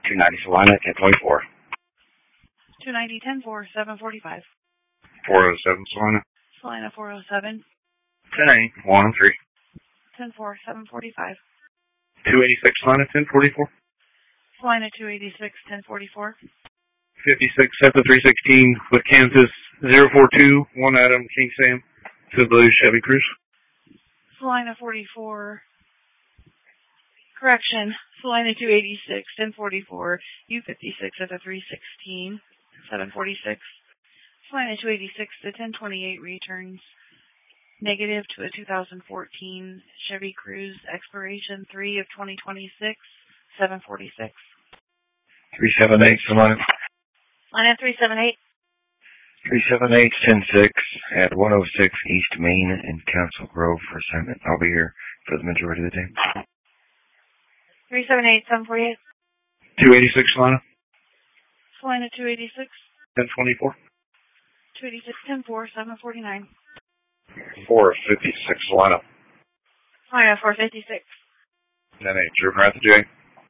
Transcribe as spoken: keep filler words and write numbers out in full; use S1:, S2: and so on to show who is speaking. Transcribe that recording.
S1: two ninety Salina, ten twenty-four.
S2: two ninety, ten four, seven forty-five.
S1: four oh seven Salina.
S2: Salina four oh seven.
S1: ten eight, one oh three.
S2: ten four, seven forty-five.
S1: two eighty-six Salina, ten forty-four.
S2: Salina two eighty-six, ten forty-four.
S1: fifty-six, Seth three sixteen with Kansas, zero four two, one Adam, King Sam, to Blue Chevy Cruise.
S2: Salina forty-four. Correction. Salina two eighty-six, ten forty-four. U fifty-six at the three sixteen, seven forty-six. Salina two eighty-six to ten twenty-eight returns. Negative to a two thousand fourteen Chevy Cruise, expiration three of twenty twenty-six, seven forty-six.
S1: three seventy-eight Salina.
S2: Salina three seventy-eight.
S1: three seventy-eight, ten six at one oh six East Main in Council Grove for assignment. I'll be here for the majority of the day.
S2: three seventy-eight, seven forty-eight.
S1: two eighty-six Salina.
S2: Salina two eighty-six.
S1: ten twenty-four.
S2: two eighty-six, ten four, seven forty-nine.
S1: four fifty-six Salina.
S2: Salina four fifty-six.
S1: ten eight, Drew J.